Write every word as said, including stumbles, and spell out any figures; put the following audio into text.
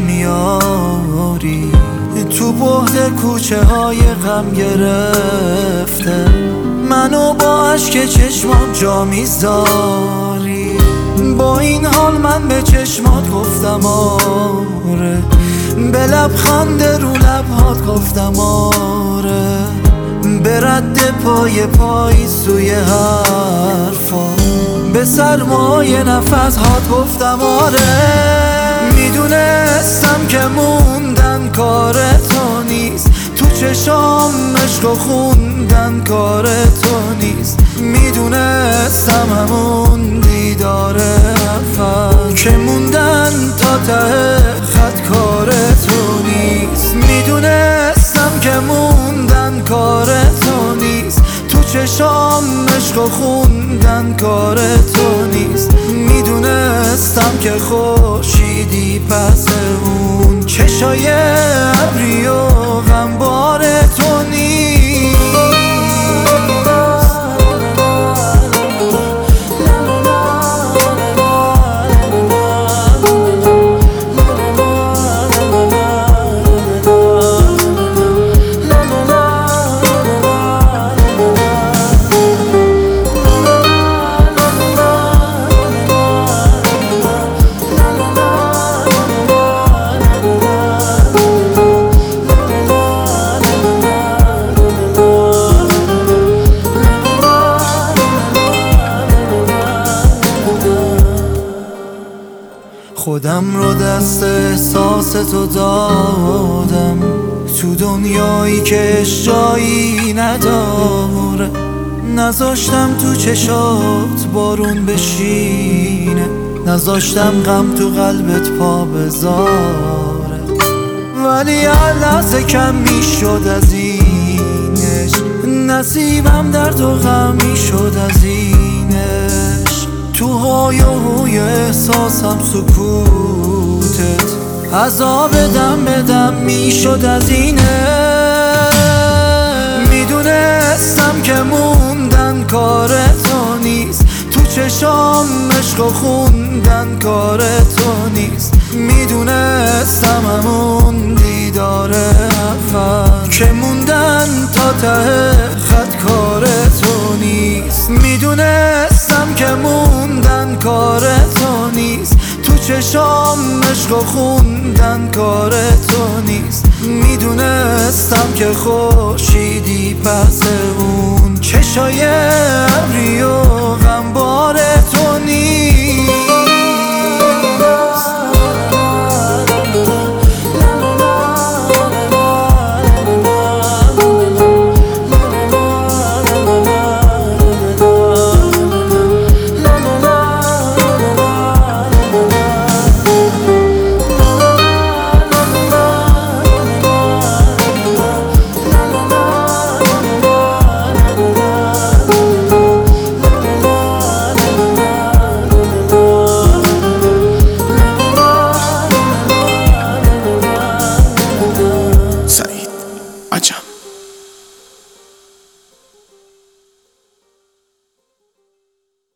میاری، تو بعد کوچه های غم گرفته منو با عشق چشمات جا میذاری. با این حال من به چشمات گفتم آره، به لبخند رو لبهات گفتم آره، به رد پای پای سوی حرفا، به سرمای نفس هات گفتم آره. میدونستم که موندن کار تو نیست، تو چشام عشق و خوندن کار تو نیست. میدونستم همون دیدار اول که موندن تا ته خط کار تو نیست. میدونستم که موندن کار تو نیست، تو چشام عشق و خوندن کار تو نیست. میدونستم که خورشیدی پس اون چشای ابری و غمبار تو نیست. خودم رو دست احساس تو دادم، تو دنیایی که جایی نداره. نذاشتم تو چشات بارون بشینه، نذاشتم غم تو قلبت پا بذاره. ولی هر لحظه کم میشد از اینش، نصیبم در تو غم میشد از اینش. تو های و هوی احساسم سکوتت، عذاب دم به دم میشد از اینه. میدونستم که موندن کار تو نیست، تو چشام عشق و خوندن کار تو نیست. میدونستم همون دیدار اول که موندن تا ته خط کار تو نیست. میدونستم که موندن کار تو نیست، تو چشام عشق و خوندن کار تو نیست. میدونستم که خورشیدی پس اون چشای ابری و غمبار تو نیست.